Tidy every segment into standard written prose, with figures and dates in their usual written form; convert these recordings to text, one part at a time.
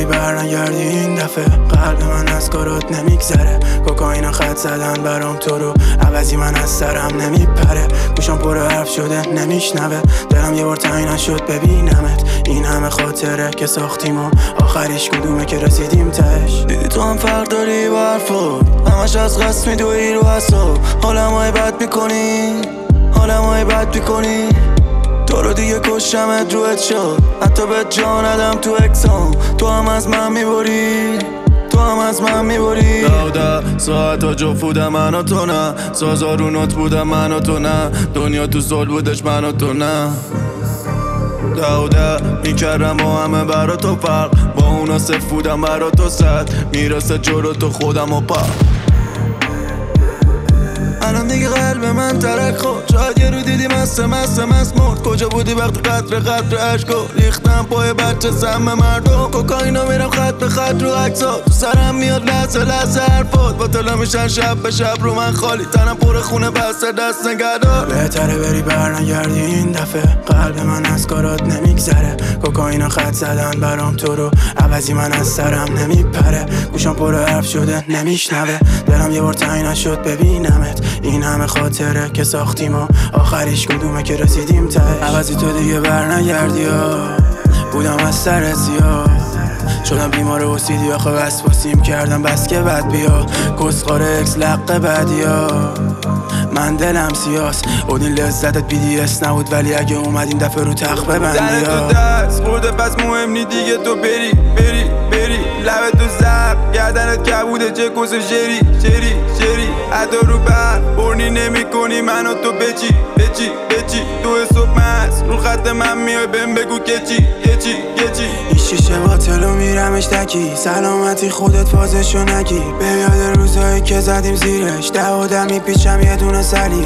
برنگردی این دفعه. قلب من از کارات نمیگذره، کوکائین خط زدن برام تو رو، عوضی من از سرم نمیپره. گوشم پر حرف شده نمیشنوه، دلم یه بار تنگ نشد ببینمت. این همه خاطره که ساختیم و آخریش کدومه که رسیدیم تهش. دیدی تو هم فرق داری با حرفات، همش از قصد میدوی رو حساب. حالمای بد میکنی، حالمای بد میکنی. تو رو دیگه کشمت رو شد، حتی به جا ندم تو اکسام. تو هم از من میبری، تو هم از من میبری. ده ساعت ها جو بودم من و تو نه، سازارونات بودم من و تو نه، دنیا تو زل بودش من و تو نه. ده میکردم با همه برا تو فرق، با اونا صفر بودم برا تو صد. میرسه جلو تو خودم و پا. الان دیگه قلب من ترک خود، شاید یه رو دیدی مست مرد. کجا بودی وقتی قطر عشقو ریختم پای بچه سم مردم. کوکائینا میرم خط به خط رو عکسات، تو سرم میاد لحظه حرفات. با طلا میشن شب به شب رو من خالی، تنم پر خونه بسته دست نگهدار. بهتره بری برنگردی این دفعه. قلب من از کارات نمیگذره، کوکائین خط زدن برام تو رو، عوضی من از سرم نمیپره. گوشم پر حرف شده نمیشنوه، دلم یه بار تنگ نشد ببینمت. این همه خاطره که ساختیم و آخریش کدومه که رسیدیم تهش. عوضی تو دیگه برنگردی ها، بودم از سر زیاد. شدم بیمار اوسیدی آخه وسواسیم کردم بس که بد بیا. کسخار اکس لقه بدی ها، من دلم سیاس. اودین لذتت BDS نبود، ولی اگه اومد این دفعه رو تخت ببندی ها. تو دست خورده پس مهم نی دیگه تو بری لبه تو زب، گردنت کبوده چه کس شری عدا رو بر برنی نمی کنی منو تو بچی دو صبح مست رو خط من میای بهم بگو که چی. این شیشه باطلو میرمش تکی، سلامتی خودت فازشو نگی. به یاد روزایی که زدیم زیرش، ده میپیچم یه دونه سلی.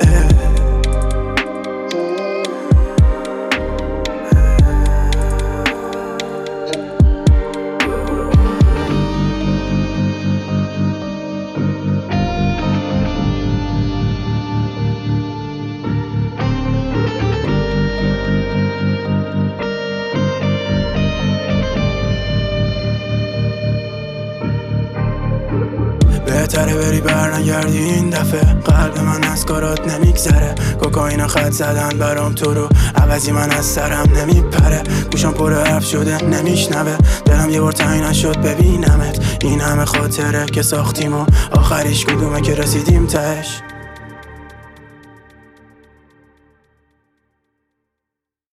بهتره بری برنگردی این دفعه. قلب من از کارات نمیگذره، کوکائین خط زدن برام تو رو، عوضی من از سرم نمیپره. گوشم پر حرف شده نمیشنوه، دلم یه بار تنگ نشد ببینمت. این همه خاطره که ساختیم و آخریش کدومه که رسیدیم تهش.